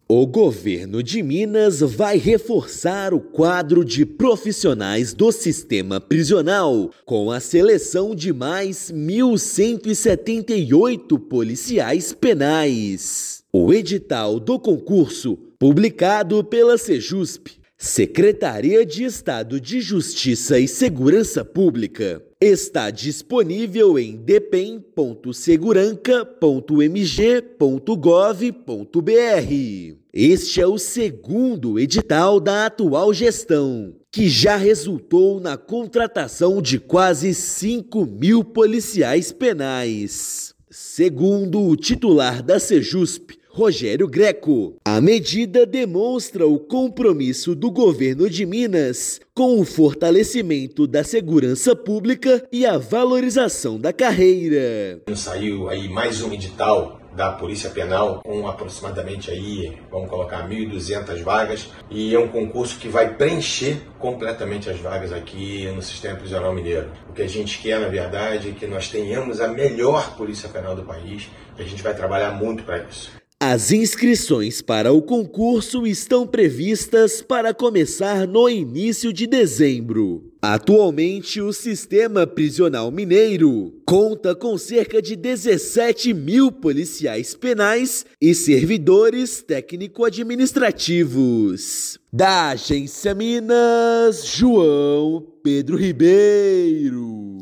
O governo de Minas vai reforçar o quadro de profissionais do sistema prisional com a seleção de mais 1.178 policiais penais. O edital do concurso, publicado pela Sejusp, Secretaria de Estado de Justiça e Segurança Pública, está disponível em depem.seguranca.mg.gov.br. Este é o segundo edital da atual gestão, que já resultou na contratação de quase 5.000 policiais penais. Segundo o titular da Sejusp, Rogério Greco, a medida demonstra o compromisso do governo de Minas com o fortalecimento da segurança pública e a valorização da carreira. Saiu aí mais um edital da Polícia Penal com aproximadamente aí, vamos colocar 1.200 vagas, e é um concurso que vai preencher completamente as vagas aqui no Sistema Prisional Mineiro. O que a gente quer, na verdade, é que nós tenhamos a melhor Polícia Penal do país, e a gente vai trabalhar muito para isso. As inscrições para o concurso estão previstas para começar no início de dezembro. Atualmente, o Sistema Prisional Mineiro conta com cerca de 17.000 policiais penais e servidores técnico-administrativos. Da Agência Minas, João Pedro Ribeiro.